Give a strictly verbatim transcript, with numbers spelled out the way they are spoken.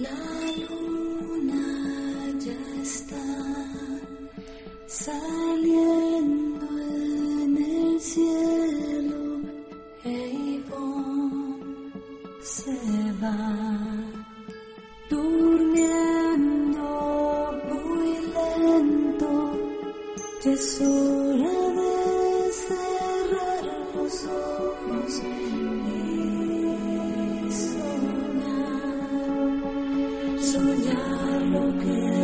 La luna ya está saliendo en el cielo, Avon se va durmiendo muy lento. Es hora de cerrar los ojos y soñar, soñar lo que